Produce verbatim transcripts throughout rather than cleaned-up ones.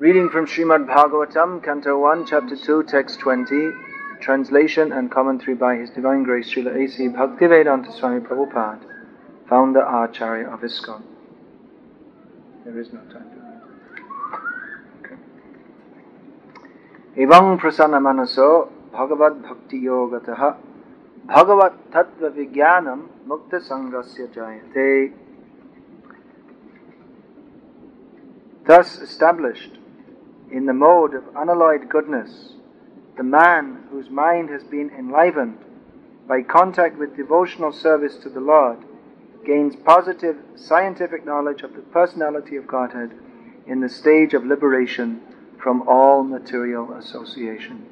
Reading from Srimad Bhagavatam, Canto one, Chapter two, Text twenty, translation and commentary by His Divine Grace Srila A C Bhaktivedanta Swami Prabhupada, founder Acharya of ISKCON. There is no time to read. Okay. Evang prasanna manaso bhagavad bhakti yogataha bhagavat tattva vijnanam mukta sangrasya jayate. Thus established in the mode of unalloyed goodness, the man whose mind has been enlivened by contact with devotional service to the Lord gains positive scientific knowledge of the personality of Godhead in the stage of liberation from all material association.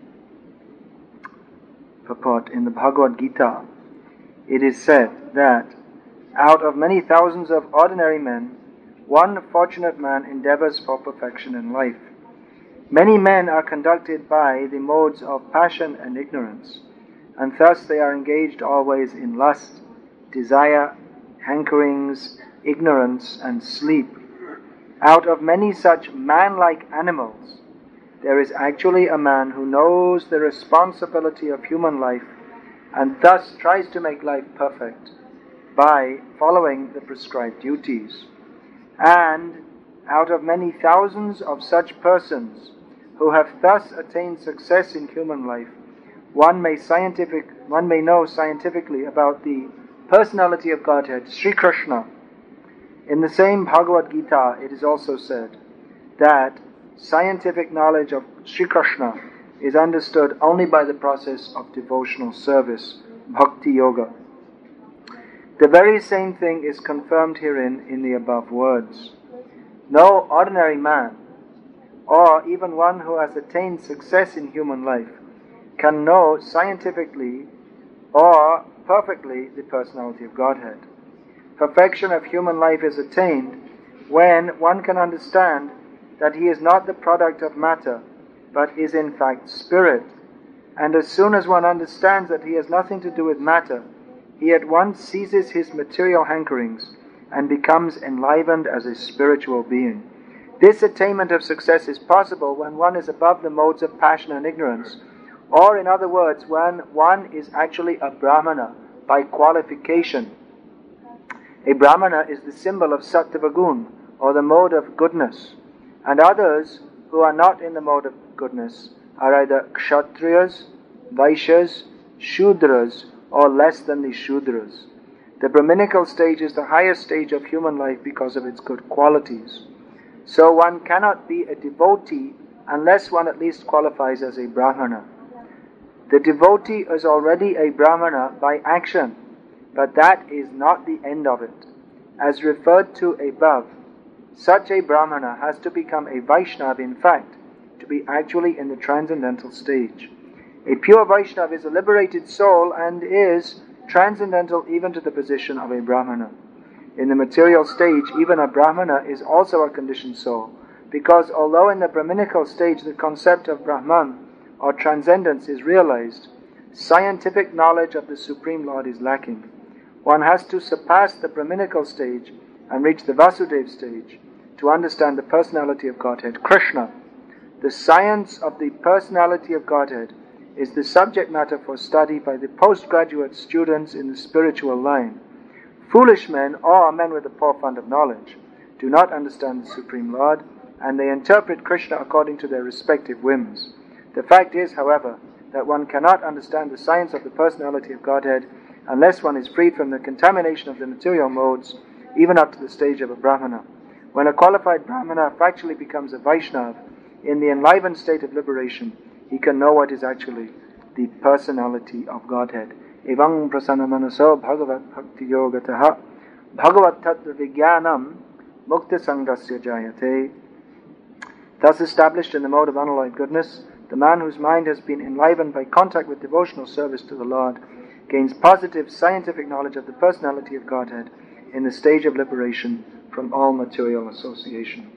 Purport: in the Bhagavad Gita, it is said that out of many thousands of ordinary men, one fortunate man endeavors for perfection in life. Many men are conducted by the modes of passion and ignorance, and thus they are engaged always in lust, desire, hankerings, ignorance, and sleep. Out of many such man-like animals, there is actually a man who knows the responsibility of human life and thus tries to make life perfect by following the prescribed duties. And out of many thousands of such persons who have thus attained success in human life, one may scientific, one may know scientifically about the personality of Godhead, Sri Krishna. In the same Bhagavad Gita, it is also said that scientific knowledge of Sri Krishna is understood only by the process of devotional service, Bhakti Yoga. The very same thing is confirmed herein in the above words. No ordinary man, or even one who has attained success in human life, can know scientifically or perfectly the personality of Godhead. Perfection of human life is attained when one can understand that he is not the product of matter, but is in fact spirit. And as soon as one understands that he has nothing to do with matter, he at once ceases his material hankerings and becomes enlivened as a spiritual being. This attainment of success is possible when one is above the modes of passion and ignorance, or in other words, when one is actually a Brahmana by qualification. A Brahmana is the symbol of Sattva Gun, or the mode of goodness, and others who are not in the mode of goodness are either Kshatriyas, Vaishyas, Shudras, or less than the Shudras. The Brahminical stage is the highest stage of human life because of its good qualities. So one cannot be a devotee unless one at least qualifies as a Brahmana. The devotee is already a Brahmana by action, but that is not the end of it. As referred to above, such a Brahmana has to become a Vaishnava, in fact, to be actually in the transcendental stage. A pure Vaishnava is a liberated soul and is transcendental even to the position of a Brahmana. In the material stage, even a Brahmana is also a conditioned soul, because although in the Brahminical stage the concept of Brahman or transcendence is realized, scientific knowledge of the Supreme Lord is lacking. One has to surpass the Brahminical stage and reach the Vasudeva stage to understand the personality of Godhead, Krishna. The science of the personality of Godhead is the subject matter for study by the postgraduate students in the spiritual line. Foolish men, or men with a poor fund of knowledge, do not understand the Supreme Lord, and they interpret Krishna according to their respective whims. The fact is, however, that one cannot understand the science of the personality of Godhead unless one is freed from the contamination of the material modes, even up to the stage of a Brahmana. When a qualified Brahmana factually becomes a Vaishnava, in the enlivened state of liberation, he can know what is actually the personality of Godhead. Evang prasanna manaso bhagavat bhakti yogataha bhagavat tattva vijnanam mukta sangrasya jayate. Thus established in the mode of unalloyed goodness, the man whose mind has been enlivened by contact with devotional service to the Lord gains positive scientific knowledge of the personality of Godhead in the stage of liberation from all material association.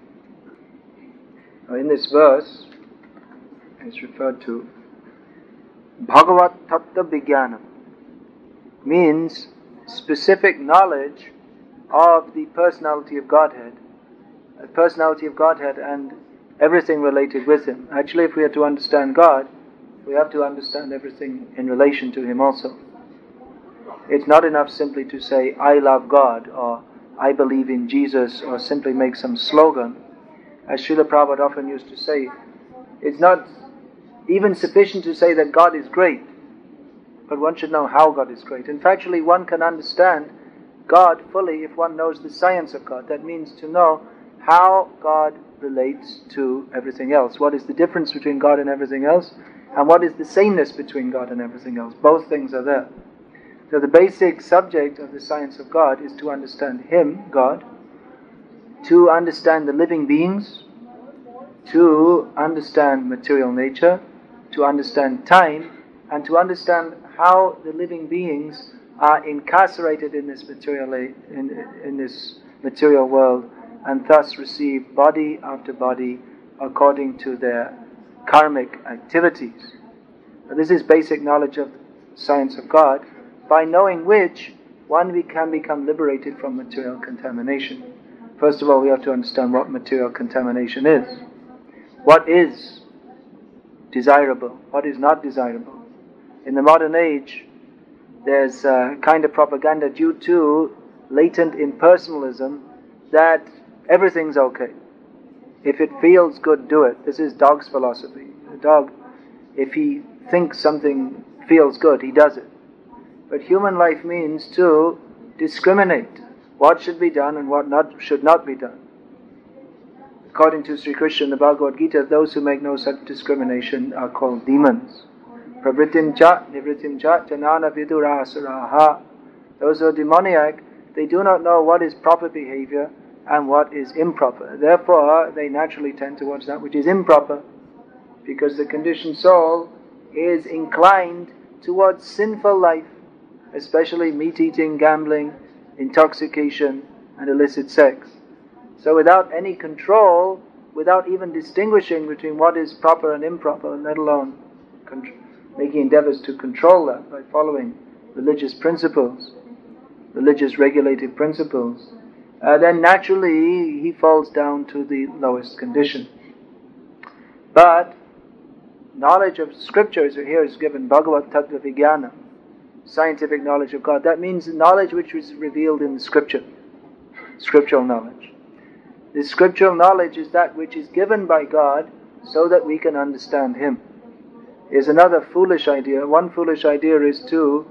Now in this verse, it's referred to Bhagavat Tattva Vijnanam, means specific knowledge of the personality of Godhead, the personality of Godhead and everything related with Him. Actually, if we are to understand God, we have to understand everything in relation to Him also. It's not enough simply to say, I love God, or I believe in Jesus, or simply make some slogan. As Srila Prabhupada often used to say, it's not even sufficient to say that God is great, but one should know how God is great. And factually, one can understand God fully if one knows the science of God. That means to know how God relates to everything else. What is the difference between God and everything else? And what is the sameness between God and everything else? Both things are there. So the basic subject of the science of God is to understand Him, God, to understand the living beings, to understand material nature, to understand time, and to understand how the living beings are incarcerated in this material in, in this material world, and thus receive body after body according to their karmic activities. Now, this is basic knowledge of the science of God, by knowing which one we can become liberated from material contamination. First of all, we have to understand what material contamination is. What is desirable? What is not desirable? In the modern age, there's a kind of propaganda due to latent impersonalism that everything's okay. If it feels good, do it. This is dog's philosophy. The dog, if he thinks something feels good, he does it. But human life means to discriminate what should be done and what not should not be done. According to Sri Krishna in the Bhagavad Gita, those who make no such discrimination are called demons. Pravritim cha, nivritim cha, janana vidura asuraha. Those who are demoniac, they do not know what is proper behavior and what is improper. Therefore, they naturally tend towards that which is improper, because the conditioned soul is inclined towards sinful life, especially meat-eating, gambling, intoxication, and illicit sex. So without any control, without even distinguishing between what is proper and improper, let alone con- making endeavors to control that by following religious principles, religious regulative principles, uh, then naturally he falls down to the lowest condition. But knowledge of scriptures here is given, Bhagavat Tattva Vijnana, scientific knowledge of God. That means knowledge which was revealed in the scripture, scriptural knowledge. The scriptural knowledge is that which is given by God so that we can understand Him. Is another foolish idea. One foolish idea is to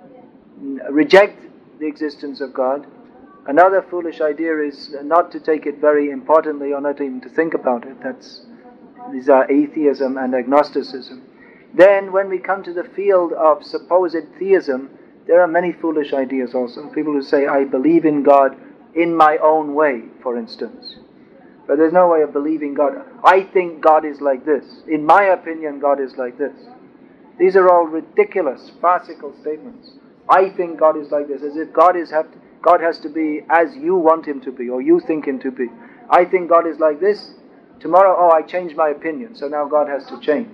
reject the existence of God. Another foolish idea is not to take it very importantly or not even to think about it. That's These are atheism and agnosticism. Then when we come to the field of supposed theism, there are many foolish ideas also. People who say, I believe in God in my own way, for instance. But there's no way of believing God. I think God is like this. In my opinion, God is like this. These are all ridiculous, farcical statements. I think God is like this, as if God is have to, God has to be as you want Him to be, or you think Him to be. I think God is like this. Tomorrow, oh, I changed my opinion, so now God has to change.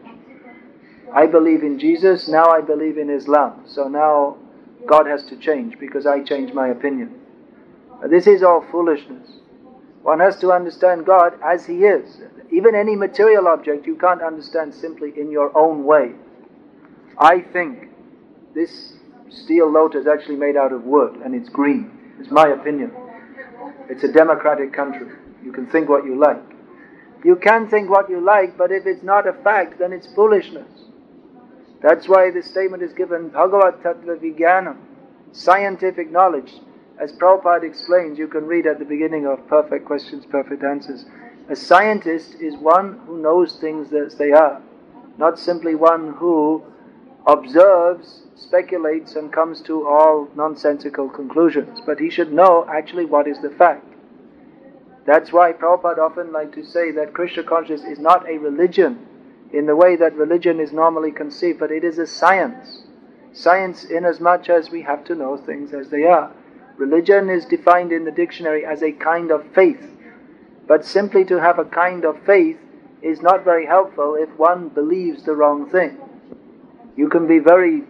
I believe in Jesus, now I believe in Islam, so now God has to change because I changed my opinion. This is all foolishness. One has to understand God as He is. Even any material object you can't understand simply in your own way. I think this steel lotus is actually made out of wood and it's green. It's my opinion. It's a democratic country. You can think what you like. You can think what you like, but if it's not a fact, then it's foolishness. That's why this statement is given, Bhagavat Tattva Vijnana, scientific knowledge. As Prabhupada explains, you can read at the beginning of Perfect Questions, Perfect Answers. A scientist is one who knows things as they are, not simply one who observes, speculates, and comes to all nonsensical conclusions. But he should know actually what is the fact. That's why Prabhupada often likes to say that Krishna consciousness is not a religion in the way that religion is normally conceived, but it is a science. Science inasmuch as we have to know things as they are. Religion is defined in the dictionary as a kind of faith. But simply to have a kind of faith is not very helpful if one believes the wrong thing. You can be very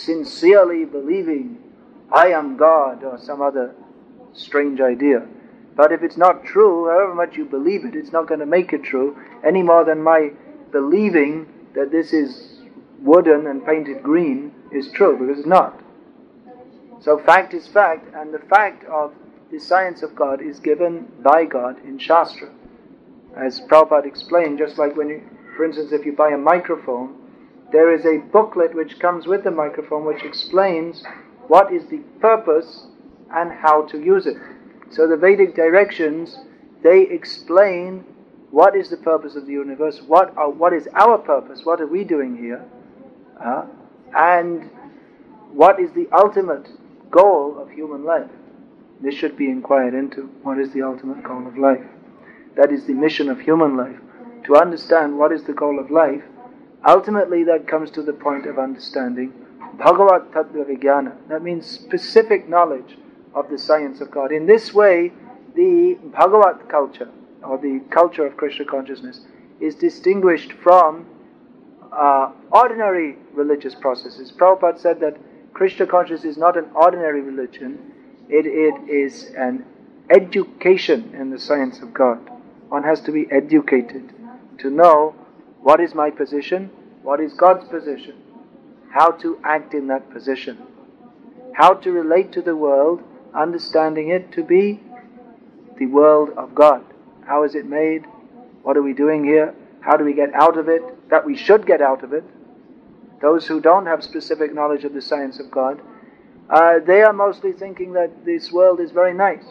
sincerely believing, I am God, or some other strange idea. But if it's not true, however much you believe it, it's not going to make it true, any more than my believing that this is wooden and painted green is true, because it's not. So fact is fact, and the fact of the science of God is given by God in Shastra. As Prabhupada explained, just like when you, for instance, if you buy a microphone, there is a booklet which comes with the microphone which explains what is the purpose and how to use it. So the Vedic directions, they explain what is the purpose of the universe, what are, what is our purpose, what are we doing here, uh, and what is the ultimate goal of human life. This should be inquired into. What is the ultimate goal of life? That is the mission of human life. To understand what is the goal of life, ultimately that comes to the point of understanding Bhagavat Tattva Vijnana. That means specific knowledge of the science of God. In this way, the Bhagavat culture, or the culture of Krishna consciousness, is distinguished from uh, ordinary religious processes. Prabhupada said that Krishna consciousness is not an ordinary religion, it, it is an education in the science of God. One has to be educated to know what is my position, what is God's position, how to act in that position, how to relate to the world, understanding it to be the world of God. How is it made? What are we doing here? How do we get out of it? That we should get out of it. Those who don't have specific knowledge of the science of God, uh, they are mostly thinking that this world is very nice.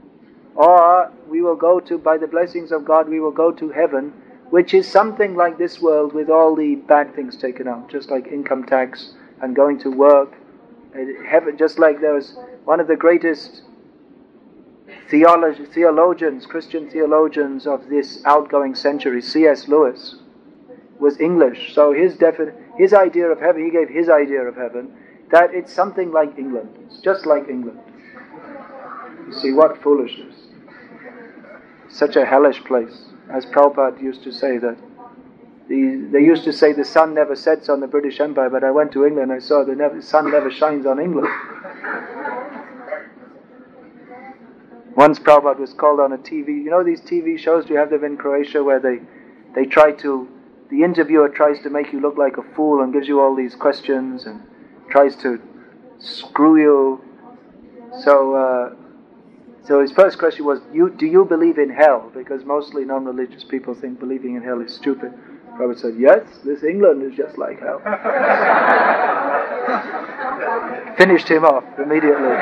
Or we will go to, by the blessings of God, we will go to heaven, which is something like this world with all the bad things taken out, just like income tax and going to work. Heaven, just like there was one of the greatest theologi- theologians, Christian theologians of this outgoing century, C S Lewis, was English. So his defi- his idea of heaven, he gave his idea of heaven, that it's something like England. It's just like England. You see, what foolishness. Such a hellish place. As Prabhupada used to say that, the, they used to say the sun never sets on the British Empire, but I went to England and I saw the never, sun never shines on England. Once Prabhupada was called on a T V, you know these T V shows, do you have them in Croatia, where they, they try to, the interviewer tries to make you look like a fool and gives you all these questions and tries to screw you. So, uh, so his first question was, you, do you believe in hell? Because mostly non-religious people think believing in hell is stupid. Prabhupada said, yes, this England is just like hell. Finished him off immediately.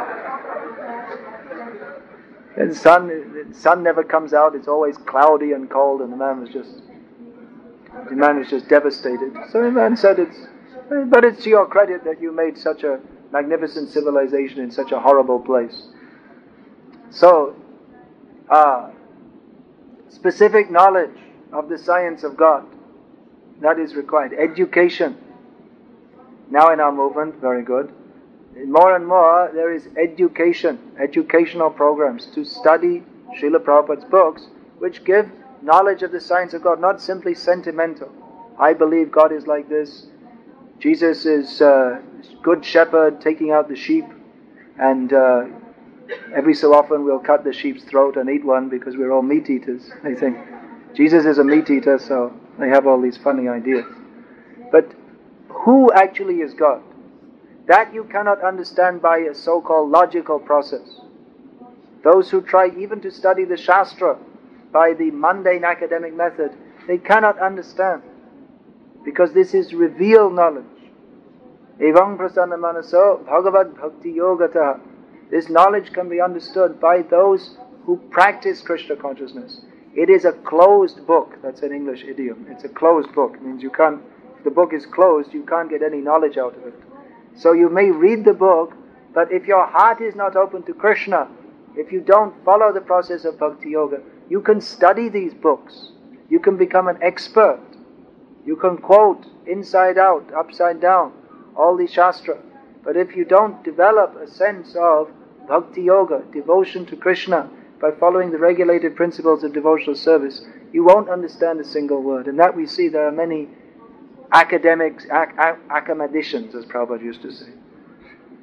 And the sun, the sun never comes out, it's always cloudy and cold, and the man was just, the man was just devastated. So the man said, it's, but it's to your credit that you made such a magnificent civilization in such a horrible place. So, uh, specific knowledge of the science of God, that is required. Education. Now in our movement, very good. More and more there is education, educational programs to study Srila Prabhupada's books, which give knowledge of the science of God, not simply sentimental. I believe God is like this. Jesus is uh, good shepherd taking out the sheep, and uh, every so often we'll cut the sheep's throat and eat one because we're all meat eaters. They think Jesus is a meat eater, so they have all these funny ideas. But who actually is God? That you cannot understand by a so-called logical process. Those who try even to study the Shastra by the mundane academic method, they cannot understand, because this is revealed knowledge. Evam prasanna manaso bhagavad bhakti yogataha. This knowledge can be understood by those who practice Krishna consciousness. It is a closed book. That's an English idiom. It's a closed book. It means you can't, if the book is closed, you can't get any knowledge out of it. So you may read the book, but if your heart is not open to Krishna, if you don't follow the process of Bhakti Yoga, you can study these books. You can become an expert. You can quote inside out, upside down, all the Shastra. But if you don't develop a sense of Bhakti Yoga, devotion to Krishna, by following the regulated principles of devotional service, you won't understand a single word. And that we see there are many academics, ac- ac- academicians, as Prabhupada used to say.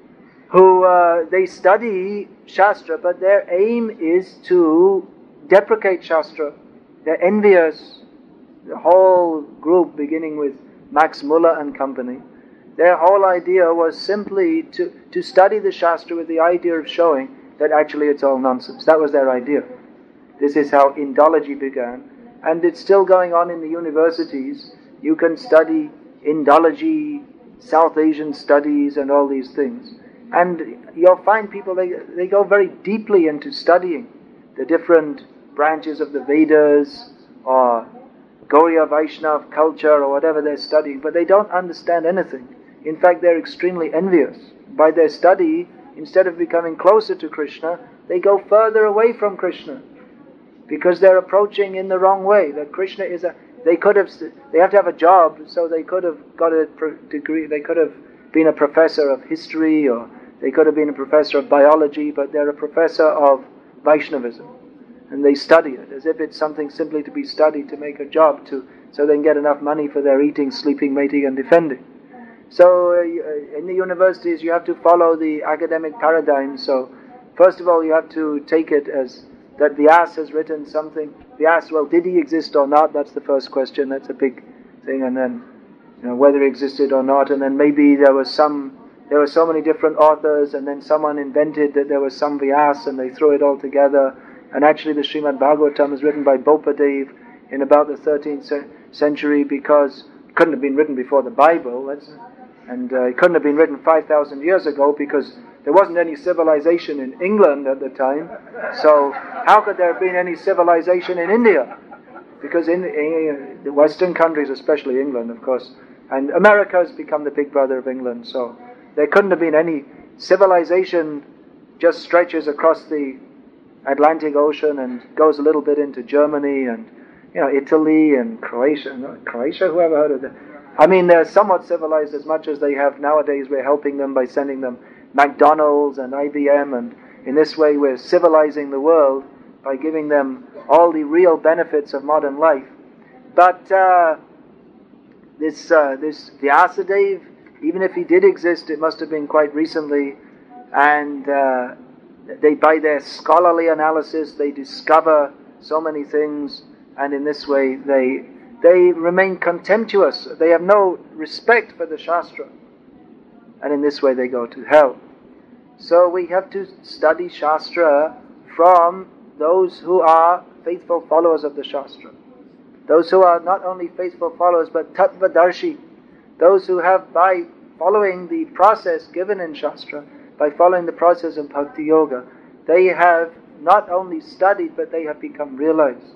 who uh, they study Shastra, but their aim is to deprecate Shastra. They're envious. The whole group, beginning with Max Muller and company, their whole idea was simply to, to study the Shastra with the idea of showing that actually it's all nonsense. That was their idea. This is how Indology began. And it's still going on in the universities. You can study Indology, South Asian studies and all these things. And you'll find people, they, they go very deeply into studying the different branches of the Vedas or Gauriya Vaishnav culture or whatever they're studying, but they don't understand anything. In fact, they're extremely envious. By their study, instead of becoming closer to Krishna, they go further away from Krishna because they're approaching in the wrong way. That Krishna is a... They could have... They have to have a job, so they could have got a degree. They could have been a professor of history, or they could have been a professor of biology, but they're a professor of Vaishnavism. And they study it as if it's something simply to be studied to make a job, to so they can get enough money for their eating, sleeping, mating and defending. So uh, in the universities you have to follow the academic paradigm. So first of all you have to take it as that Vyasa has written something. Vyasa, well, did he exist or not? That's the first question. That's a big thing. And then, you know, whether he existed or not. And then maybe there was some, there were so many different authors, and then someone invented that there was some Vyasa, and they threw it all together. And actually the Srimad Bhagavatam is written by Bopadev in about the thirteenth century, because it couldn't have been written before the Bible. That's, and uh, it couldn't have been written five thousand years ago, because there wasn't any civilization in England at the time. So how could there have been any civilization in India? Because in, in the Western countries, especially England, of course, and America has become the big brother of England, so there couldn't have been any civilization. Just stretches across the Atlantic Ocean and goes a little bit into Germany and, you know, Italy and Croatia. No, Croatia, who ever heard of that? I mean, they're somewhat civilized as much as they have nowadays. We're helping them by sending them McDonald's and I B M, and in this way we're civilizing the world by giving them all the real benefits of modern life. But uh, this uh, this Vyasadeva, even if he did exist, it must have been quite recently, and uh, they, by their scholarly analysis, they discover so many things, and in this way they they remain contemptuous. They have no respect for the Shastra, and in this way they go to hell. So we have to study Shastra from those who are faithful followers of the Shastra. Those who are not only faithful followers, but Tattvadarshi. Those who have, by following the process given in Shastra, by following the process of Bhakti Yoga, they have not only studied, but they have become realized.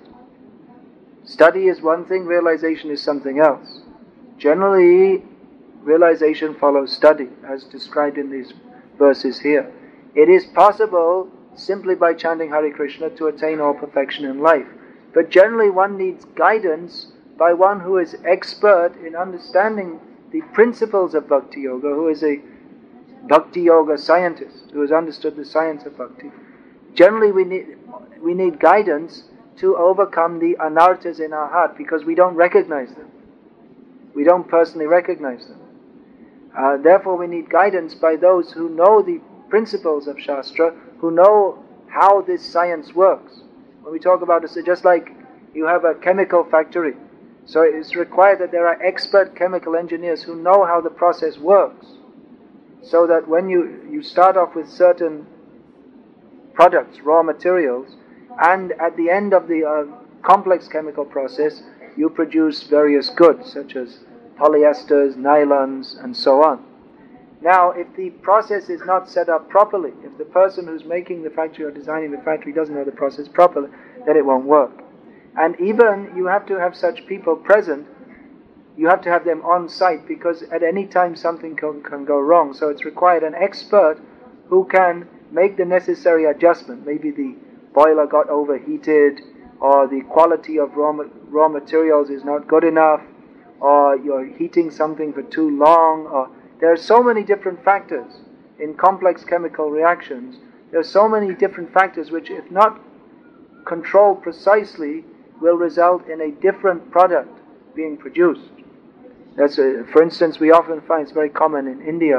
Study is one thing, realization is something else. Generally, realization follows study, as described in these verses here. It is possible, simply by chanting Hare Krishna, to attain all perfection in life. But generally one needs guidance by one who is expert in understanding the principles of Bhakti Yoga, who is a Bhakti Yoga scientist, who has understood the science of Bhakti. Generally we need, we need guidance to overcome the anarthas in our heart, because we don't recognize them. We don't personally recognize them. Uh, therefore we need guidance by those who know the principles of Shastra, who know how this science works. When we talk about it, just like you have a chemical factory, so it's required that there are expert chemical engineers who know how the process works, so that when you, you start off with certain products, raw materials, and at the end of the uh, complex chemical process you produce various goods such as polyesters, nylons, and so on. Now, if the process is not set up properly, if the person who's making the factory or designing the factory doesn't know the process properly, then it won't work. And even you have to have such people present, you have to have them on site, because at any time something can, can go wrong. So it's required an expert who can make the necessary adjustment. Maybe the boiler got overheated, or the quality of raw, raw materials is not good enough, or you're heating something for too long, or there are so many different factors in complex chemical reactions. There are so many different factors which, if not controlled precisely, will result in a different product being produced. That's a, for instance, we often find, it's very common in India,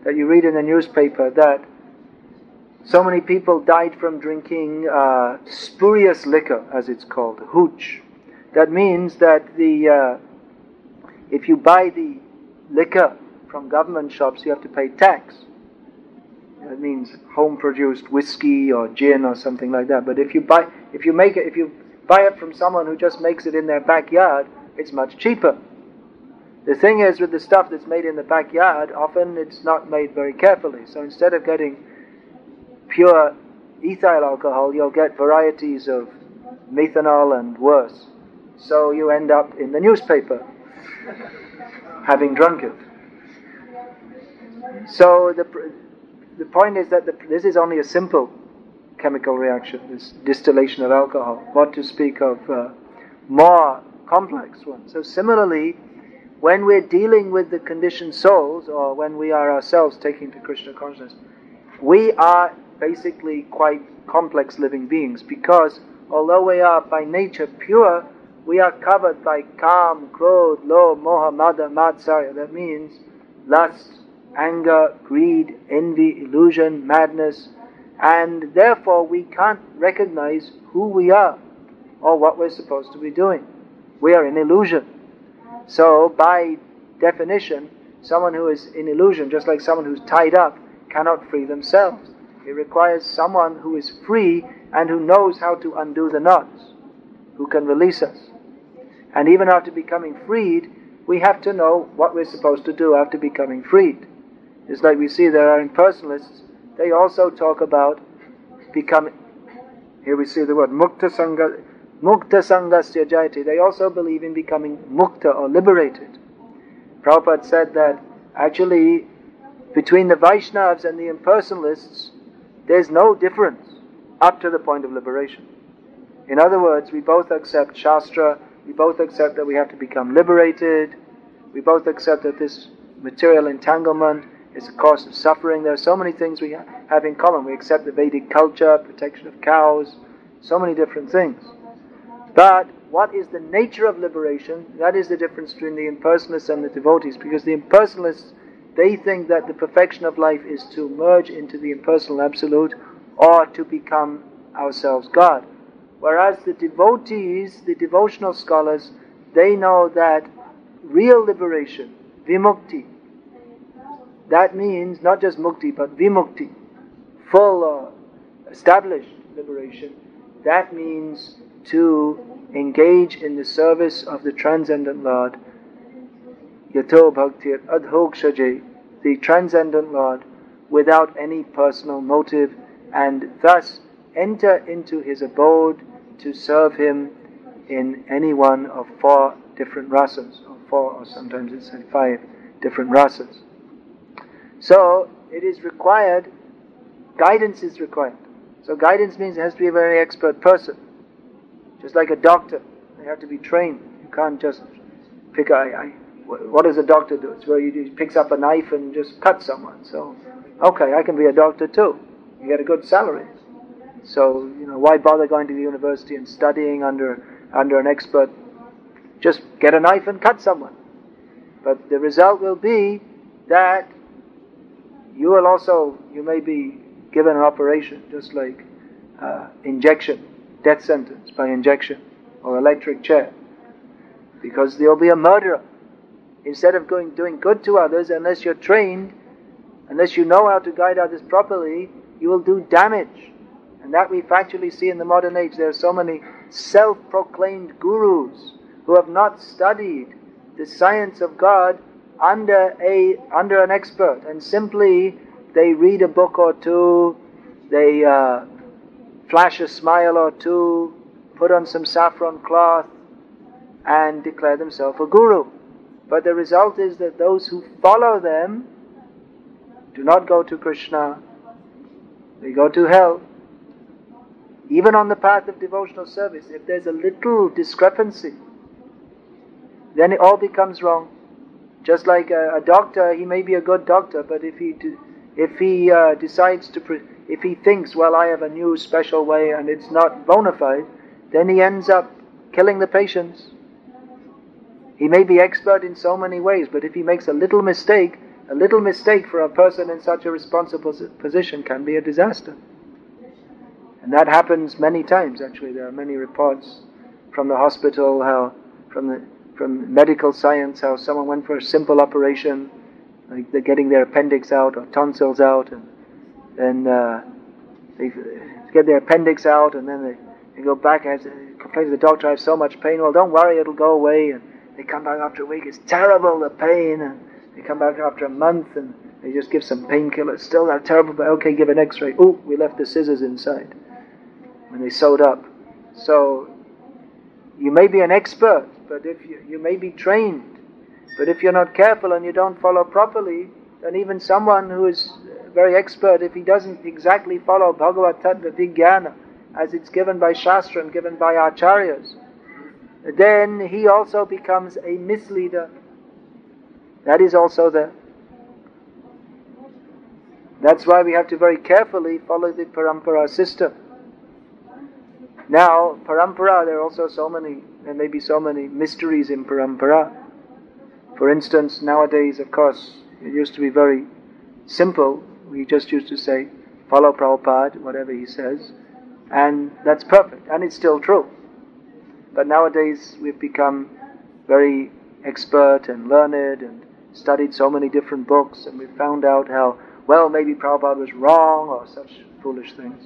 that you read in the newspaper that so many people died from drinking uh, spurious liquor, as it's called, hooch. That means that the uh, if you buy the liquor from government shops, you have to pay tax. That means home-produced whiskey or gin or something like that. But if you buy, if you make it, if you buy it from someone who just makes it in their backyard, it's much cheaper. The thing is, with the stuff that's made in the backyard, often it's not made very carefully. So instead of getting pure ethyl alcohol, you'll get varieties of methanol and worse. So you end up in the newspaper having drunk it. So the the point is that the, this is only a simple chemical reaction, this distillation of alcohol, what to speak of uh, more complex ones. So similarly, when we're dealing with the conditioned souls, or when we are ourselves taking to Krishna consciousness, we are basically quite complex living beings, because although we are by nature pure, we are covered by kam, krodh, lobh, moha, mada, matsarya. That means lust, anger, greed, envy, illusion, madness, and therefore we can't recognize who we are or what we're supposed to be doing. We are in illusion. So by definition, someone who is in illusion, just like someone who's tied up, cannot free themselves. It requires someone who is free and who knows how to undo the knots, who can release us. And even after becoming freed, we have to know what we're supposed to do after becoming freed. It's like we see there are impersonalists, they also talk about becoming, here we see the word mukta sangha, mukta sangasya jayati. They also believe in becoming mukta or liberated. Prabhupada said that actually between the Vaishnavas and the impersonalists, there's no difference up to the point of liberation. In other words, we both accept Shastra, we both accept that we have to become liberated, we both accept that this material entanglement is a cause of suffering. There are so many things we have in common. We accept the Vedic culture, protection of cows, so many different things. But what is the nature of liberation? That is the difference between the impersonalists and the devotees, because the impersonalists, they think that the perfection of life is to merge into the impersonal absolute or to become ourselves God. Whereas the devotees, the devotional scholars, they know that real liberation, vimukti, that means not just mukti but vimukti, full or established liberation, that means to engage in the service of the transcendent Lord, Yato Bhaktir Adhokshaje, the transcendent Lord, without any personal motive, and thus enter into his abode to serve him in any one of four different rasas, or four, or sometimes it's said five different rasas. So it is required, guidance is required. So guidance means it has to be a very expert person. Just like a doctor, they have to be trained. You can't just pick a, I, what does a doctor do? It's where he picks up a knife and just cuts someone. So, okay, I can be a doctor too. You get a good salary. So, you know, why bother going to the university and studying under under an expert? Just get a knife and cut someone. But the result will be that you will also, you may be given an operation, just like uh, injection, death sentence by injection, or electric chair. Because there will be a murderer. Instead of going doing good to others, unless you're trained, unless you know how to guide others properly, you will do damage. And that we factually see in the modern age. There are so many self-proclaimed gurus who have not studied the science of God under a under an expert, and simply they read a book or two, they uh, flash a smile or two, put on some saffron cloth, and declare themselves a guru. But the result is that those who follow them do not go to Krishna, they go to hell. Even on the path of devotional service, if there's a little discrepancy, then it all becomes wrong. Just like a, a doctor, he may be a good doctor, but if he do, if he uh, decides to, pre- if he thinks, well, I have a new special way and it's not bona fide, then he ends up killing the patients. He may be expert in so many ways, but if he makes a little mistake, a little mistake for a person in such a responsible position can be a disaster. And that happens many times, actually. There are many reports from the hospital, how from the from medical science, how someone went for a simple operation, like they're getting their appendix out or tonsils out, and then uh, they get their appendix out, and then they, they go back and complain to the doctor, I have so much pain. Well, don't worry, it'll go away. And they come back after a week, it's terrible, the pain. And they come back after a month, and they just give some painkillers. Still not terrible, but okay, give an x-ray. Ooh, we left the scissors inside when they sewed up. So, you may be an expert, but if you, you may be trained, but if you're not careful and you don't follow properly, then even someone who is very expert, if he doesn't exactly follow Bhagavad Tattva Vijnana as it's given by Shastra and given by Acharyas, then he also becomes a misleader. That is also there. That's why we have to very carefully follow the Parampara system. Now, Parampara, there are also so many, there may be so many mysteries in Parampara. For instance, nowadays, of course, it used to be very simple. We just used to say, follow Prabhupada, whatever he says, and that's perfect, and it's still true. But nowadays, we've become very expert and learned and studied so many different books, and we've found out how, well, maybe Prabhupada was wrong, or such foolish things.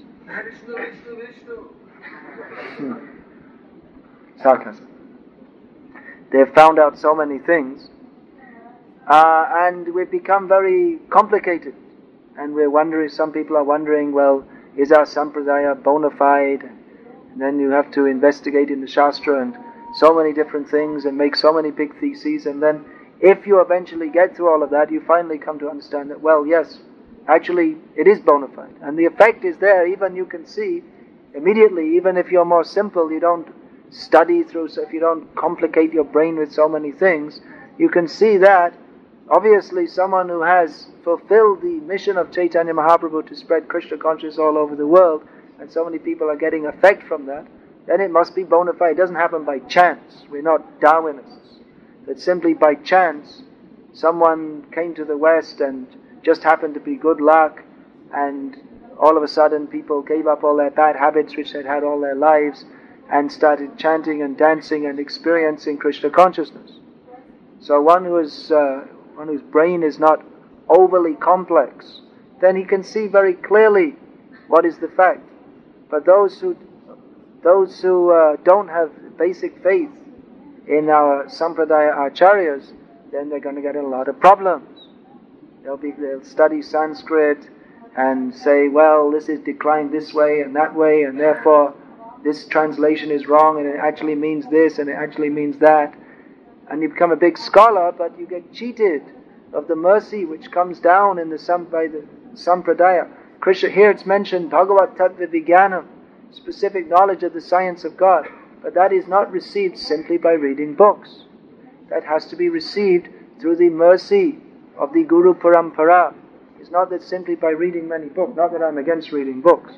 Hmm. Sarcasm. They've found out so many things, uh, and we've become very complicated. And we're wondering, some people are wondering, well, is our sampradaya bona fide? And then you have to investigate in the Shastra and so many different things and make so many big theses. And then if you eventually get through all of that, you finally come to understand that, well, yes, actually it is bona fide. And the effect is there, even you can see immediately, even if you're more simple, you don't study through, so if you don't complicate your brain with so many things, you can see that obviously someone who has fulfilled the mission of Chaitanya Mahaprabhu to spread Krishna consciousness all over the world, and so many people are getting effect from that, then it must be bona fide. It doesn't happen by chance. We're not Darwinists. That simply by chance someone came to the West and just happened to be good luck, and all of a sudden people gave up all their bad habits which they'd had all their lives and started chanting and dancing and experiencing Krishna consciousness. So one who is uh, one whose brain is not overly complex, then he can see very clearly what is the fact. But those who those who uh, don't have basic faith in our Sampradaya Acharyas, then they're going to get in a lot of problems. They'll be they'll study Sanskrit and say, well, this is declined this way and that way, and therefore this translation is wrong, and it actually means this, and it actually means that. And you become a big scholar, but you get cheated of the mercy which comes down in the sam- by the Sampradaya. Krishna, here it's mentioned, Bhagavad Tattva Vijnanam, specific knowledge of the science of God. But that is not received simply by reading books. That has to be received through the mercy of the Guru Parampara. It's not that simply by reading many books. Not that I'm against reading books.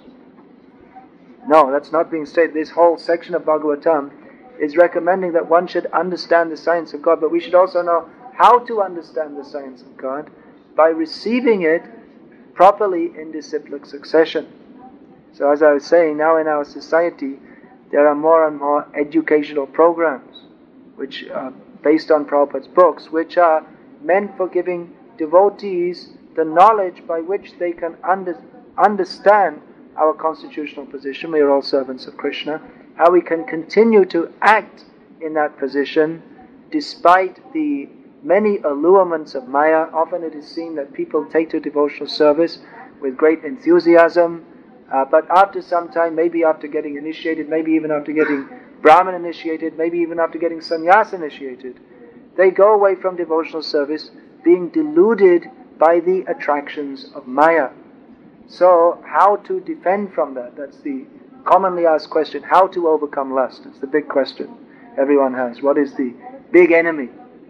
No, that's not being stated. This whole section of Bhagavatam is recommending that one should understand the science of God, but we should also know how to understand the science of God by receiving it properly in disciplic succession. So as I was saying, now in our society, there are more and more educational programs which are based on Prabhupada's books, which are meant for giving devotees the knowledge by which they can under, understand our constitutional position. We are all servants of Krishna. How we can continue to act in that position despite the many allurements of Maya. Often it is seen that people take to devotional service with great enthusiasm, uh, but after some time, maybe after getting initiated, maybe even after getting Brahman initiated, maybe even after getting sannyas initiated, they go away from devotional service being deluded by the attractions of Maya. So, how to defend from that? That's the commonly asked question. How to overcome lust? It's the big question everyone has. What is the big enemy?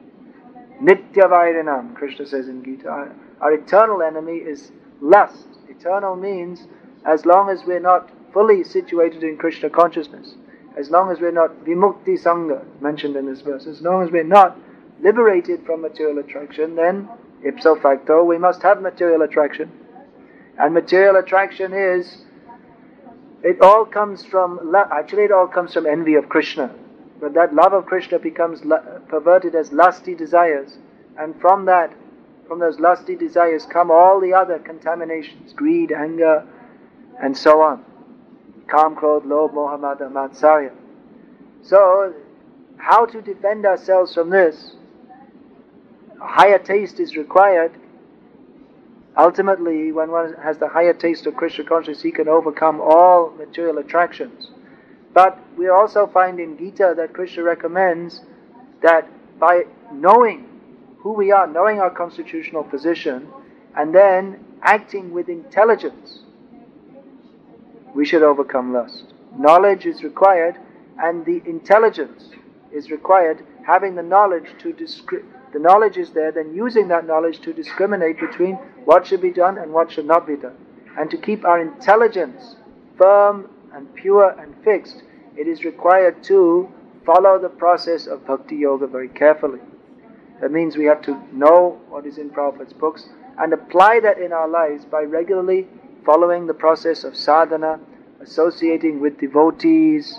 Nitya Vairanam, Krishna says in Gita. Our, our eternal enemy is lust. Eternal means as long as we're not fully situated in Krishna consciousness, as long as we're not vimukti sangha, mentioned in this verse, as long as we're not liberated from material attraction, then ipso facto, we must have material attraction. And material attraction is, it all comes from, actually it all comes from envy of Krishna. But that love of Krishna becomes perverted as lusty desires. And from that, from those lusty desires come all the other contaminations, greed, anger, and so on. Kam, Krodh, Lobh, Moha, Mada, Matsarya. So, how to defend ourselves from this? A higher taste is required. Ultimately, when one has the higher taste of Krishna consciousness, he can overcome all material attractions. But we also find in Gita that Krishna recommends that by knowing who we are, knowing our constitutional position, and then acting with intelligence, we should overcome lust. Knowledge is required, and the intelligence is required, having the knowledge to discri- the knowledge is there, then using that knowledge to discriminate between what should be done and what should not be done. And to keep our intelligence firm and pure and fixed, it is required to follow the process of Bhakti Yoga very carefully. That means we have to know what is in Prabhupada's books and apply that in our lives by regularly following the process of sadhana, associating with devotees.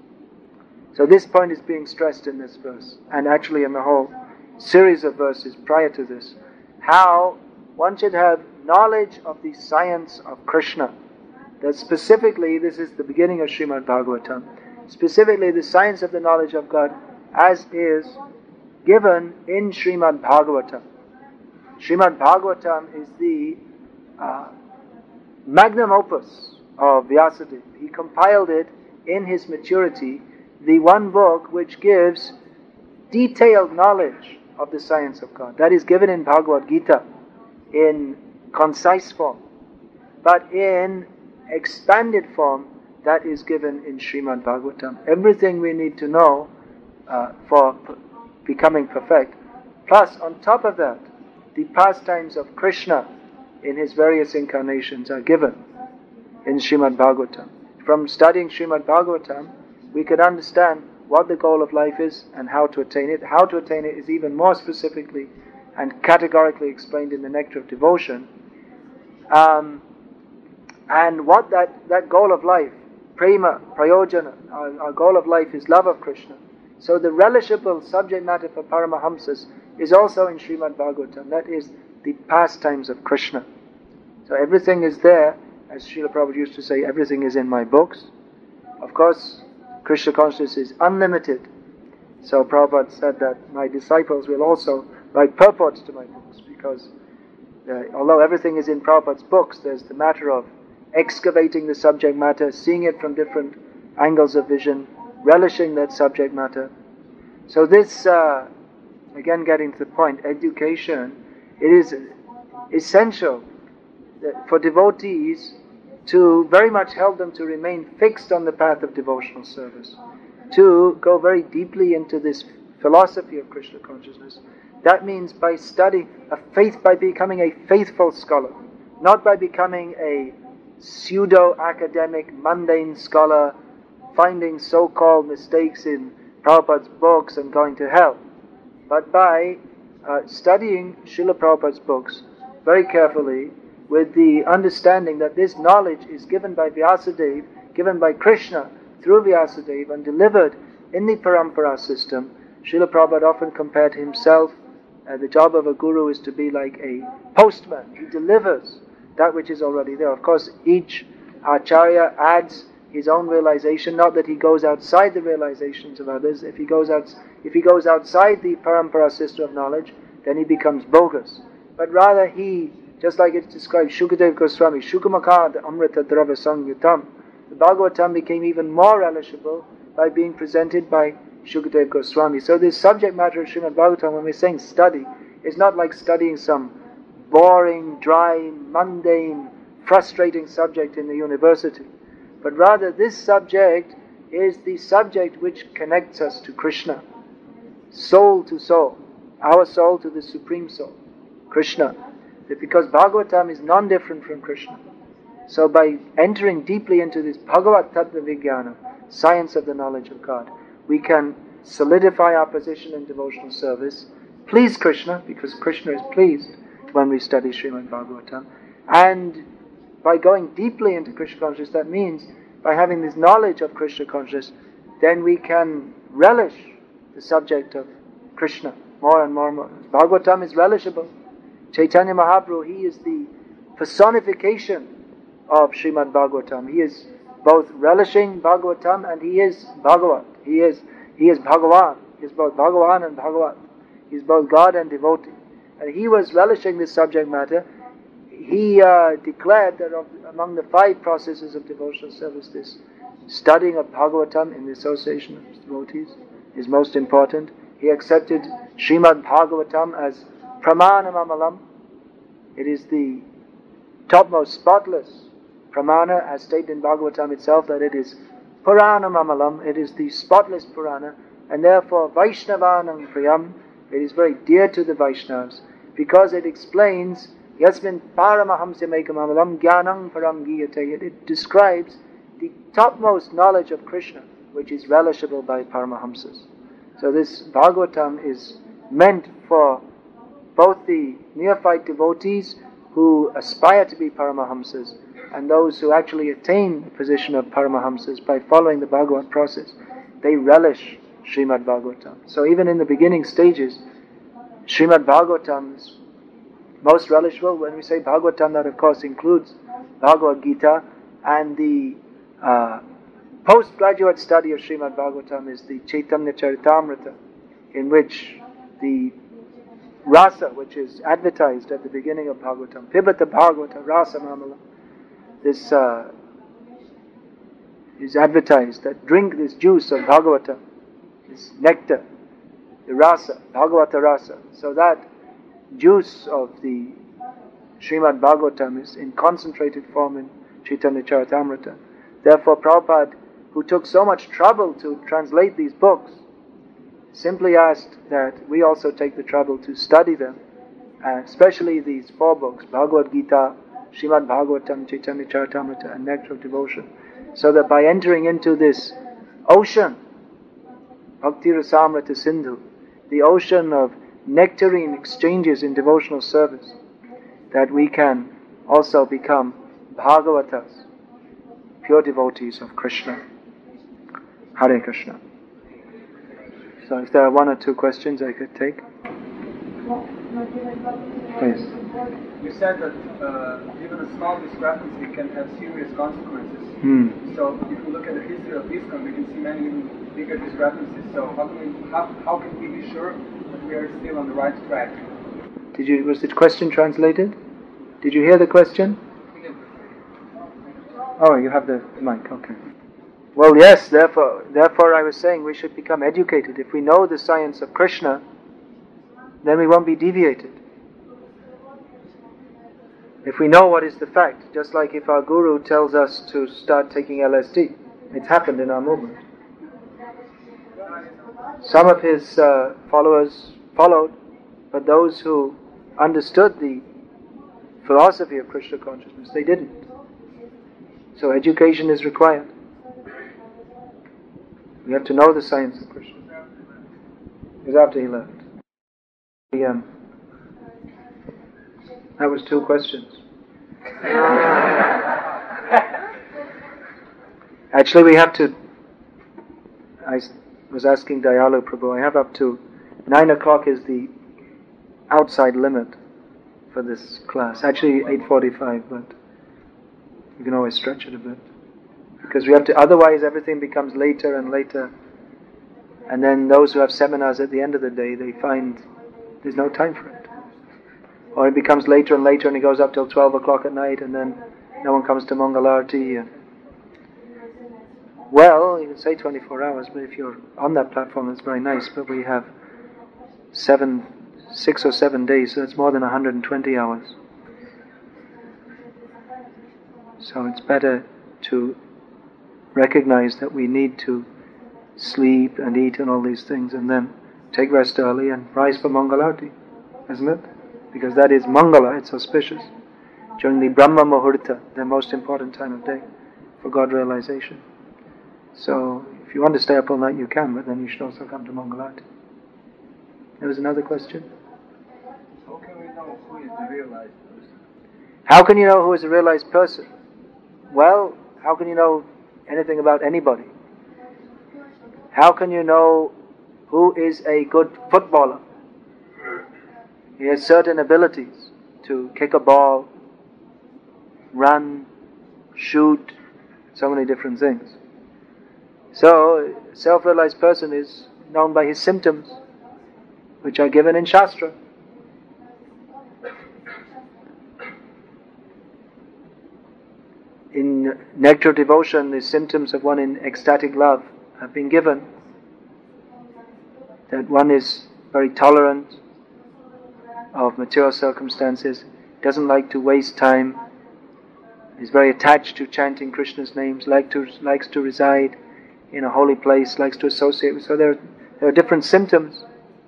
So this point is being stressed in this verse, and actually in the whole series of verses prior to this, how one should have knowledge of the science of Krishna. That specifically, this is the beginning of Srimad Bhagavatam, specifically the science of the knowledge of God as is given in Srimad Bhagavatam. Srimad Bhagavatam is the uh, magnum opus of Vyasadeva. He compiled it in his maturity, the one book which gives detailed knowledge of the science of God. That is given in Bhagavad Gita in concise form, but in expanded form that is given in Srimad Bhagavatam. Everything we need to know uh, for p- becoming perfect. Plus, on top of that, the pastimes of Krishna in his various incarnations are given in Srimad Bhagavatam. From studying Srimad Bhagavatam, we can understand what the goal of life is and how to attain it. How to attain it is even more specifically and categorically explained in the Nectar of Devotion. Um, and what that, that goal of life, prema, prayojana, our, our goal of life is love of Krishna. So the relishable subject matter for Paramahamsas is also in Srimad Bhagavatam. That is the pastimes of Krishna. So everything is there, as Srila Prabhupada used to say, everything is in my books. Of course, Krishna consciousness is unlimited. So Prabhupada said that my disciples will also write purports to my books, because uh, although everything is in Prabhupada's books, there's the matter of excavating the subject matter, seeing it from different angles of vision, relishing that subject matter. So this, uh, again getting to the point, education, it is essential that for devotees to very much help them to remain fixed on the path of devotional service, to go very deeply into this philosophy of Krishna consciousness. That means by studying a faith, by becoming a faithful scholar, not by becoming a pseudo-academic, mundane scholar, finding so-called mistakes in Prabhupada's books and going to hell, but by uh, studying Srila Prabhupada's books very carefully, with the understanding that this knowledge is given by Vyasadeva, given by Krishna through Vyasadeva, and delivered in the Parampara system. Srila Prabhupada often compared himself, uh, the job of a guru is to be like a postman. He delivers that which is already there. Of course, each Acharya adds his own realization, not that he goes outside the realizations of others. If he goes out, if he goes outside the Parampara system of knowledge, then he becomes bogus. But rather he, just like it's described, Shukadeva Goswami, Shukamakad Amrita Drava Sangyutam. The Bhagavatam became even more relishable by being presented by Shukadeva Goswami. So this subject matter of Srimad Bhagavatam, when we're saying study, is not like studying some boring, dry, mundane, frustrating subject in the university. But rather this subject is the subject which connects us to Krishna. Soul to soul. Our soul to the Supreme Soul, Krishna. Because Bhagavatam is non-different from Krishna. So by entering deeply into this Bhagavat Tattva Vijnana, science of the knowledge of God, we can solidify our position in devotional service, please Krishna, because Krishna is pleased, when we study Srimad Bhagavatam. And by going deeply into Krishna consciousness, that means by having this knowledge of Krishna consciousness, then we can relish the subject of Krishna more and more and more. Bhagavatam is relishable. Chaitanya Mahaprabhu, he is the personification of Srimad Bhagavatam. He is both relishing Bhagavatam and he is Bhagavat. He is he is Bhagavan. He is both Bhagavan and Bhagavat. He is both God and devotee. And he was relishing this subject matter. He uh, declared that of, among the five processes of devotional service, this studying of Bhagavatam in the association of devotees is most important. He accepted Srimad Bhagavatam as Pramanam Amalam. It is the topmost spotless Pramana, as stated in Bhagavatam itself, that it is Puranam Amalam, it is the spotless Purana, and therefore Vaishnavanam Priyam, it is very dear to the Vaishnavas, because it explains Yasmin Paramahamsya Mekam Amalam Gyanam Param Giyate. It describes the topmost knowledge of Krishna, which is relishable by Paramahamsas. So this Bhagavatam is meant for both the neophyte devotees who aspire to be Paramahamsas and those who actually attain the position of Paramahamsas by following the Bhagavat process. They relish Srimad Bhagavatam. So even in the beginning stages, Srimad Bhagavatam is most relishable. When we say Bhagavatam, that of course includes Bhagavad Gita, and the uh, postgraduate study of Srimad Bhagavatam is the Chaitanya Charitamrita, in which the rasa, which is advertised at the beginning of Bhagavatam, Pibata Bhagavata Rasa Mamala, this uh, is advertised that drink this juice of Bhagavatam, this nectar, the rasa, Bhagavata rasa. So that juice of the Srimad Bhagavatam is in concentrated form in Chaitanya Charitamrita. Therefore Prabhupada, who took so much trouble to translate these books, simply asked that we also take the trouble to study them, and especially these four books, Bhagavad Gita, Srimad Bhagavatam, Chaitanya Charitamrita, and Nectar of Devotion, so that by entering into this ocean, Bhakti Rasamrita Sindhu, the ocean of nectarine exchanges in devotional service, that we can also become Bhagavatas, pure devotees of Krishna. Hare Krishna. So if there are one or two questions I could take. Please. You said that uh, even a small discrepancy can have serious consequences. Hmm. So if we look at the history of ISKCON, we can see many even bigger discrepancies. So how can we how, how can we be sure that we are still on the right track? Did you was the question translated? Did you hear the question? Oh, you have the mic. Okay. Well, yes. Therefore, therefore, I was saying we should become educated. If we know the science of Krishna, then we won't be deviated. If we know what is the fact, just like if our guru tells us to start taking L S D, it's happened in our movement. Some of his uh, followers followed, but those who understood the philosophy of Krishna consciousness, they didn't. So education is required. We have to know the science of Krishna. It was after he left. The, um, that was two questions. Actually, we have to. I was asking Dayalu Prabhu. I have up to nine o'clock is the outside limit for this class. Actually, eight forty-five, but you can always stretch it a bit because we have to. Otherwise, everything becomes later and later, and then those who have seminars at the end of the day, they find there's no time for it. Or it becomes later and later and it goes up till twelve o'clock at night and then no one comes to Mangalarti. And well, you can say twenty-four hours, but if you're on that platform, it's very nice. But we have seven, six or seven days, so that's more than one hundred twenty hours. So it's better to recognize that we need to sleep and eat and all these things and then take rest early and rise for Mangalarti, isn't it? Because that is Mangala, it's auspicious. During the Brahma Muhurta, the most important time of day for God realization. So, if you want to stay up all night, you can, but then you should also come to Mangalarti. There was another question? How can we know who is the realized person? How can you know who is a realized person? Well, how can you know anything about anybody? How can you know who is a good footballer? He has certain abilities to kick a ball, run, shoot, so many different things. So, a self-realized person is known by his symptoms, which are given in Shastra. In Nectar Devotion, the symptoms of one in ecstatic love have been given. That one is very tolerant of material circumstances, doesn't like to waste time, is very attached to chanting Krishna's names, like to, likes to reside in a holy place, likes to associate with. So there, there are different symptoms.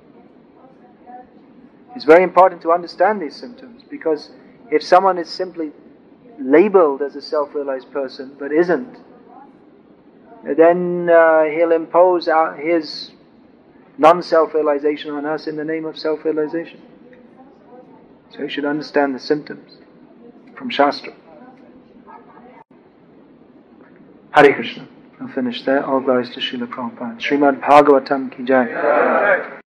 It's very important to understand these symptoms, because if someone is simply labeled as a self-realized person but isn't, then uh, he'll impose our, his non-self-realization on us in the name of self-realization. So you should understand the symptoms from Shastra. Hare Krishna. I'll finish there. All glories to Srila Prabhupada. Srimad Bhagavatam ki jai.